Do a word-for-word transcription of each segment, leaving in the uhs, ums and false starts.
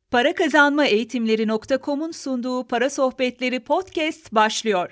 Para Kazanma Eğitimleri nokta com'un sunduğu Para Sohbetleri podcast başlıyor.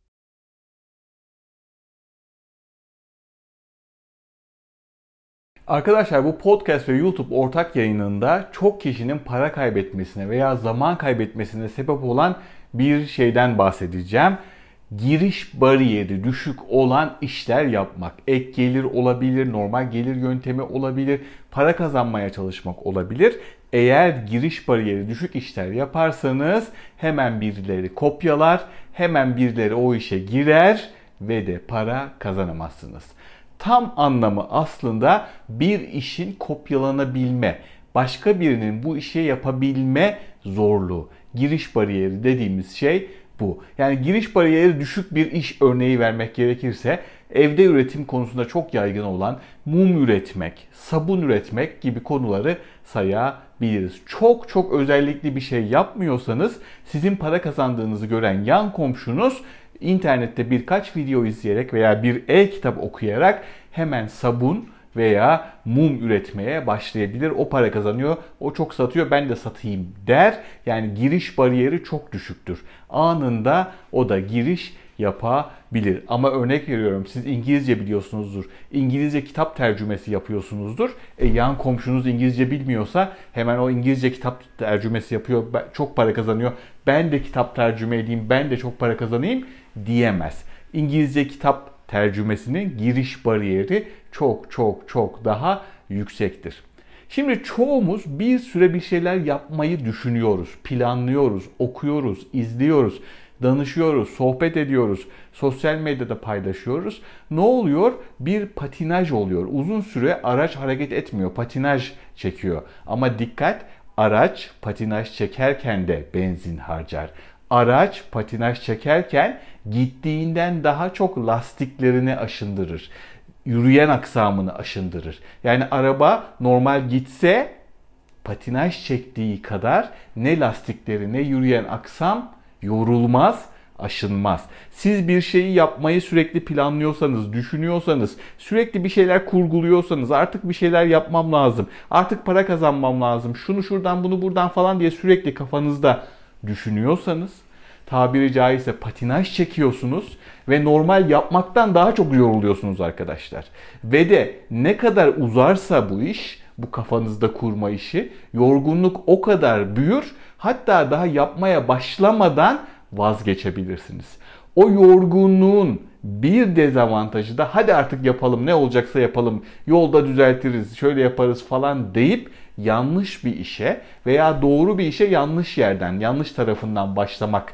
Arkadaşlar, bu podcast ve YouTube ortak yayınında çok kişinin para kaybetmesine veya zaman kaybetmesine sebep olan bir şeyden bahsedeceğim. Giriş bariyeri düşük olan işler yapmak. Ek gelir olabilir, normal gelir yöntemi olabilir, para kazanmaya çalışmak olabilir. Eğer giriş bariyeri düşük işler yaparsanız hemen birileri kopyalar, hemen birileri o işe girer ve de para kazanamazsınız. Tam anlamı aslında bir işin kopyalanabilme, başka birinin bu işi yapabilme zorluğu. Giriş bariyeri dediğimiz şey bu. Yani giriş bariyeri düşük bir iş örneği vermek gerekirse, evde üretim konusunda çok yaygın olan mum üretmek, sabun üretmek gibi konuları sayabiliriz. Çok çok özellikli bir şey yapmıyorsanız, sizin para kazandığınızı gören yan komşunuz İnternette birkaç video izleyerek veya bir e-kitap okuyarak hemen sabun veya mum üretmeye başlayabilir. O para kazanıyor, o çok satıyor, ben de satayım der. Yani giriş bariyeri çok düşüktür. Anında o da giriş yapabilir. Ama örnek veriyorum, siz İngilizce biliyorsunuzdur. İngilizce kitap tercümesi yapıyorsunuzdur. E, yan komşunuz İngilizce bilmiyorsa hemen o İngilizce kitap tercümesi yapıyor, çok para kazanıyor, ben de kitap tercüme edeyim, ben de çok para kazanayım diyemez. İngilizce kitap tercümesinin giriş bariyeri çok çok çok daha yüksektir. Şimdi çoğumuz bir süre bir şeyler yapmayı düşünüyoruz, planlıyoruz, okuyoruz, izliyoruz, danışıyoruz, sohbet ediyoruz, sosyal medyada paylaşıyoruz. Ne oluyor? Bir patinaj oluyor. Uzun süre araç hareket etmiyor, patinaj çekiyor. Ama dikkat, araç patinaj çekerken de benzin harcar. Araç patinaj çekerken gittiğinden daha çok lastiklerini aşındırır. Yürüyen aksamını aşındırır. Yani araba normal gitse patinaj çektiği kadar ne lastikleri ne yürüyen aksam yorulmaz, aşınmaz. Siz bir şeyi yapmayı sürekli planlıyorsanız, düşünüyorsanız, sürekli bir şeyler kurguluyorsanız, artık bir şeyler yapmam lazım, artık para kazanmam lazım, şunu şuradan bunu buradan falan diye sürekli kafanızda düşünüyorsanız, tabiri caizse patinaj çekiyorsunuz ve normal yapmaktan daha çok yoruluyorsunuz arkadaşlar. Ve de ne kadar uzarsa bu iş, bu kafanızda kurma işi, yorgunluk o kadar büyür. Hatta daha yapmaya başlamadan vazgeçebilirsiniz. O yorgunluğun bir dezavantajı da hadi artık yapalım, ne olacaksa yapalım, yolda düzeltiriz, şöyle yaparız falan deyip yanlış bir işe veya doğru bir işe yanlış yerden, yanlış tarafından başlamak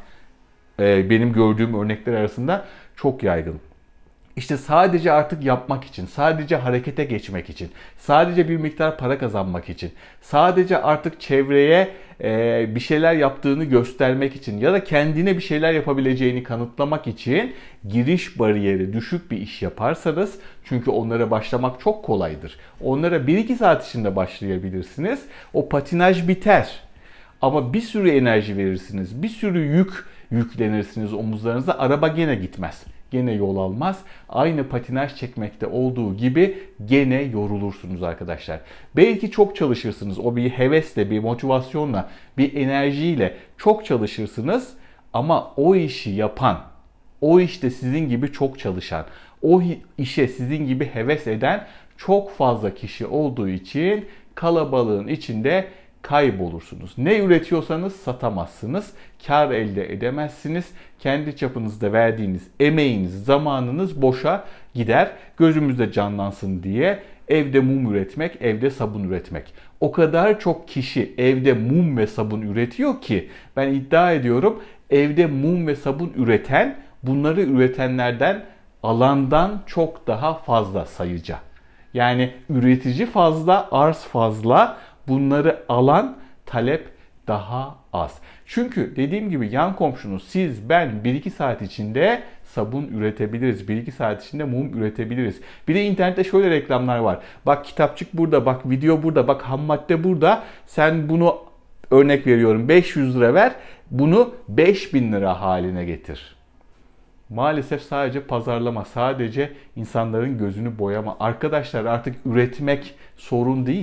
benim gördüğüm örnekler arasında çok yaygın. İşte sadece artık yapmak için, sadece harekete geçmek için, sadece bir miktar para kazanmak için, sadece artık çevreye bir şeyler yaptığını göstermek için ya da kendine bir şeyler yapabileceğini kanıtlamak için giriş bariyeri düşük bir iş yaparsanız, çünkü onlara başlamak çok kolaydır. Onlara bir iki saat içinde başlayabilirsiniz. O patinaj biter. Ama bir sürü enerji verirsiniz, bir sürü yük yüklenirsiniz omuzlarınıza, araba gene gitmez. Gene yol almaz. Aynı patinaj çekmekte olduğu gibi gene yorulursunuz arkadaşlar. Belki çok çalışırsınız. O bir hevesle, bir motivasyonla, bir enerjiyle çok çalışırsınız. Ama o işi yapan, o işte sizin gibi çok çalışan, o işe sizin gibi heves eden çok fazla kişi olduğu için kalabalığın içinde kaybolursunuz. Ne üretiyorsanız satamazsınız, kar elde edemezsiniz. Kendi çapınızda verdiğiniz emeğiniz, zamanınız boşa gider. Gözümüzde canlansın diye evde mum üretmek, evde sabun üretmek. O kadar çok kişi evde mum ve sabun üretiyor ki ben iddia ediyorum, evde mum ve sabun üreten, bunları üretenlerden, alandan çok daha fazla sayıca. Yani üretici fazla, arz fazla. Bunları alan, talep daha az. Çünkü dediğim gibi yan komşunuz, siz, ben bir iki saat içinde sabun üretebiliriz. bir iki saat içinde mum üretebiliriz. Bir de internette şöyle reklamlar var. Bak kitapçık burada, bak video burada, bak ham madde burada. Sen bunu, örnek veriyorum, beş yüz lira ver. Bunu beş bin lira haline getir. Maalesef sadece pazarlama, sadece insanların gözünü boyama. Arkadaşlar, artık üretmek sorun değil.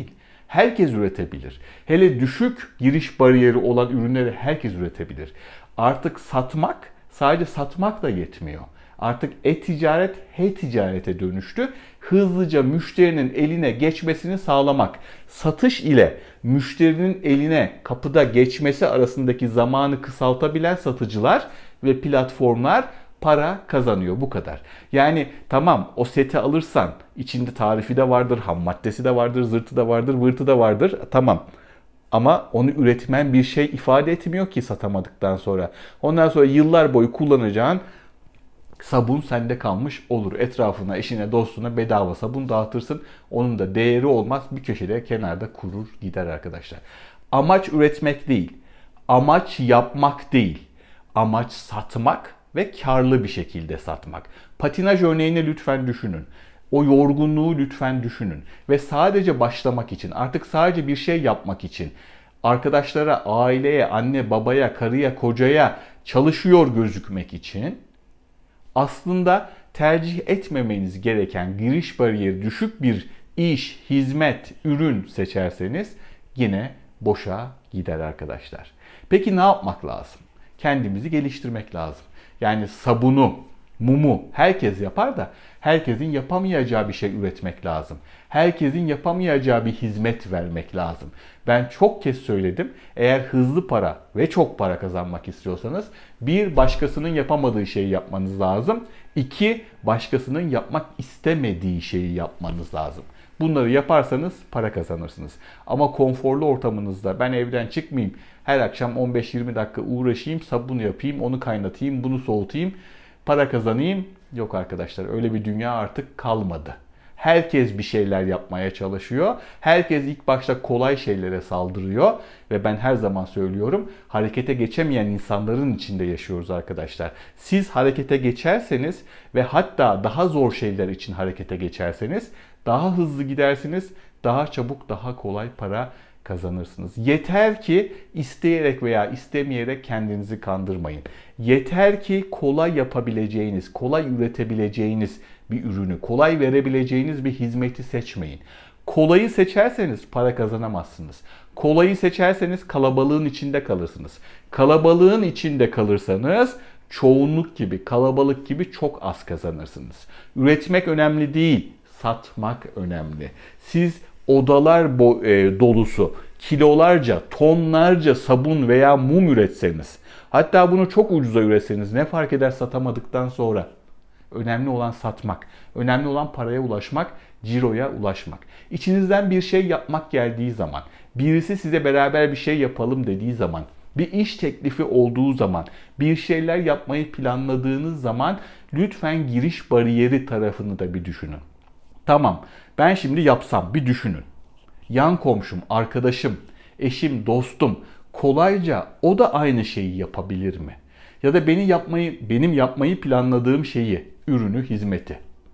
Herkes üretebilir. Hele düşük giriş bariyeri olan ürünleri herkes üretebilir. Artık satmak sadece satmak da yetmiyor. Artık e-ticaret he-ticarete dönüştü. Hızlıca müşterinin eline geçmesini sağlamak. Satış ile müşterinin eline kapıda geçmesi arasındaki zamanı kısaltabilen satıcılar ve platformlar para kazanıyor. Bu kadar. Yani tamam, o seti alırsan içinde tarifi de vardır, ham maddesi de vardır, zırtı da vardır, vırtı da vardır. Tamam. Ama onu üretmen bir şey ifade etmiyor ki satamadıktan sonra. Ondan sonra yıllar boyu kullanacağın sabun sende kalmış olur. Etrafına, eşine, dostuna bedava sabun dağıtırsın. Onun da değeri olmaz. Bir köşede, kenarda kurur gider arkadaşlar. Amaç üretmek değil. Amaç yapmak değil. Amaç satmak ve karlı bir şekilde satmak. Patinaj örneğini lütfen düşünün. O yorgunluğu lütfen düşünün. Ve sadece başlamak için, artık sadece bir şey yapmak için, arkadaşlara, aileye, anne, babaya, karıya, kocaya çalışıyor gözükmek için aslında tercih etmemeniz gereken giriş bariyeri düşük bir iş, hizmet, ürün seçerseniz yine boşa gider arkadaşlar. Peki ne yapmak lazım? Kendimizi geliştirmek lazım. Yani sabunu, mumu herkes yapar da herkesin yapamayacağı bir şey üretmek lazım. Herkesin yapamayacağı bir hizmet vermek lazım. Ben çok kez söyledim. Eğer hızlı para ve çok para kazanmak istiyorsanız bir, başkasının yapamadığı şeyi yapmanız lazım. İki, başkasının yapmak istemediği şeyi yapmanız lazım. Bunları yaparsanız para kazanırsınız. Ama konforlu ortamınızda ben evden çıkmayayım, her akşam on beş yirmi dakika uğraşayım, sabun yapayım, onu kaynatayım, bunu soğutayım, para kazanayım. Yok arkadaşlar, öyle bir dünya artık kalmadı. Herkes bir şeyler yapmaya çalışıyor. Herkes ilk başta kolay şeylere saldırıyor. Ve ben her zaman söylüyorum, harekete geçemeyen insanların içinde yaşıyoruz arkadaşlar. Siz harekete geçerseniz ve hatta daha zor şeyler için harekete geçerseniz daha hızlı gidersiniz, daha çabuk, daha kolay para kazanırsınız. Yeter ki isteyerek veya istemeyerek kendinizi kandırmayın. Yeter ki kolay yapabileceğiniz, kolay üretebileceğiniz bir ürünü, kolay verebileceğiniz bir hizmeti seçmeyin. Kolayı seçerseniz para kazanamazsınız. Kolayı seçerseniz kalabalığın içinde kalırsınız. Kalabalığın içinde kalırsanız çoğunluk gibi, kalabalık gibi çok az kazanırsınız. Üretmek önemli değil, satmak önemli. Siz odalar e, dolusu, kilolarca, tonlarca sabun veya mum üretseniz, hatta bunu çok ucuza üretseniz ne fark eder satamadıktan sonra? Önemli olan satmak, önemli olan paraya ulaşmak, ciroya ulaşmak. İçinizden bir şey yapmak geldiği zaman, birisi size beraber bir şey yapalım dediği zaman, bir iş teklifi olduğu zaman, bir şeyler yapmayı planladığınız zaman lütfen giriş bariyeri tarafını da bir düşünün. Tamam, ben şimdi yapsam bir düşünün. Yan komşum, arkadaşım, eşim, dostum kolayca o da aynı şeyi yapabilir mi? Ya da beni yapmayı, benim yapmayı planladığım şeyi, ürünü, hizmeti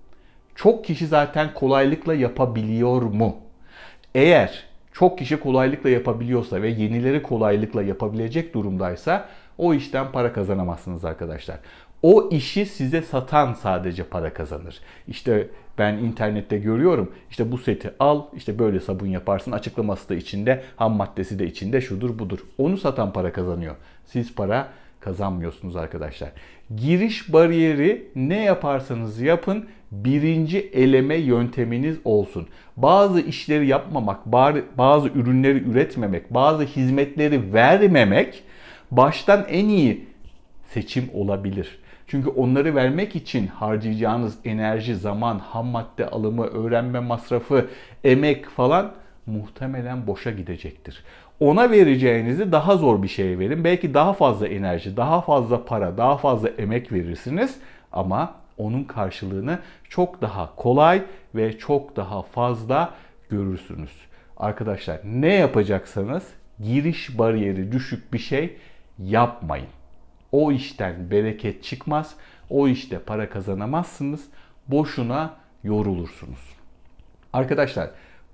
çok kişi zaten kolaylıkla yapabiliyor mu? Eğer çok kişi kolaylıkla yapabiliyorsa ve yenileri kolaylıkla yapabilecek durumdaysa o işten para kazanamazsınız arkadaşlar. O işi size satan sadece para kazanır. İşte ben internette görüyorum. İşte bu seti al, işte böyle sabun yaparsın. Açıklaması da içinde, ham maddesi de içinde, şudur budur. Onu satan para kazanıyor. Siz para kazanmıyorsunuz arkadaşlar. Giriş bariyeri ne yaparsanız yapın birinci eleme yönteminiz olsun. Bazı işleri yapmamak, bazı ürünleri üretmemek, bazı hizmetleri vermemek baştan en iyi seçim olabilir. Çünkü onları vermek için harcayacağınız enerji, zaman, ham madde alımı, öğrenme masrafı, emek falan muhtemelen boşa gidecektir. Ona vereceğinizi daha zor bir şeye verin. Belki daha fazla enerji, daha fazla para, daha fazla emek verirsiniz ama onun karşılığını çok daha kolay ve çok daha fazla görürsünüz. Arkadaşlar ne yapacaksanız giriş bariyeri düşük bir şey yapmayın. O işten bereket çıkmaz. O işte para kazanamazsınız. Boşuna yorulursunuz. Arkadaşlar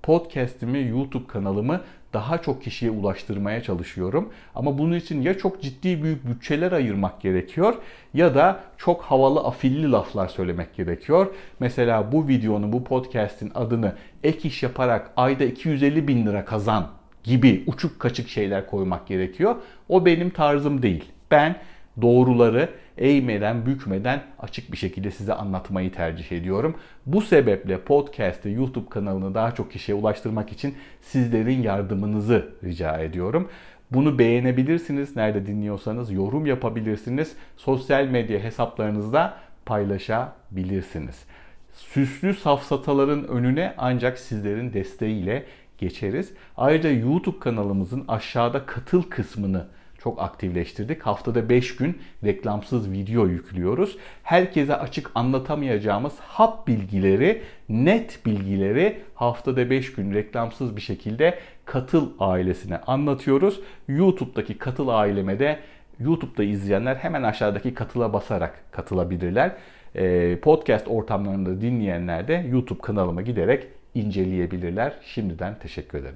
podcast'imi, YouTube kanalımı daha çok kişiye ulaştırmaya çalışıyorum. Ama bunun için ya çok ciddi büyük bütçeler ayırmak gerekiyor ya da çok havalı afilli laflar söylemek gerekiyor. Mesela bu videonun, bu podcast'in adını ek iş yaparak ayda iki yüz elli bin lira kazan gibi uçuk kaçık şeyler koymak gerekiyor. O benim tarzım değil. Ben doğruları eğmeden, bükmeden açık bir şekilde size anlatmayı tercih ediyorum. Bu sebeple podcast ve YouTube kanalını daha çok kişiye ulaştırmak için sizlerin yardımınızı rica ediyorum. Bunu beğenebilirsiniz. Nerede dinliyorsanız yorum yapabilirsiniz. Sosyal medya hesaplarınızda paylaşabilirsiniz. Süslü safsataların önüne ancak sizlerin desteğiyle geçeriz. Ayrıca YouTube kanalımızın aşağıda katıl kısmını çok aktifleştirdik. Haftada beş gün reklamsız video yüklüyoruz. Herkese açık anlatamayacağımız hap bilgileri, net bilgileri haftada beş gün reklamsız bir şekilde Katıl ailesine anlatıyoruz. YouTube'daki Katıl aileme de YouTube'da izleyenler hemen aşağıdaki katıla basarak katılabilirler. Podcast ortamlarında dinleyenler de YouTube kanalıma giderek inceleyebilirler. Şimdiden teşekkür ederim.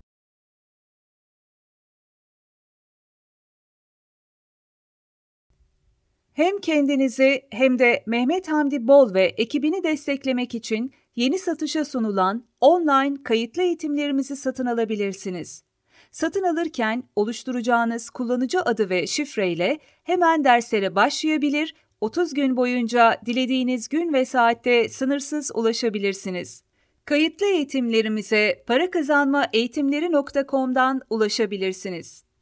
Hem kendinizi hem de Mehmet Hamdi Bol ve ekibini desteklemek için yeni satışa sunulan online kayıtlı eğitimlerimizi satın alabilirsiniz. Satın alırken oluşturacağınız kullanıcı adı ve şifreyle hemen derslere başlayabilir, otuz gün boyunca dilediğiniz gün ve saatte sınırsız ulaşabilirsiniz. Kayıtlı eğitimlerimize para kazanma eğitimleri nokta com'dan ulaşabilirsiniz.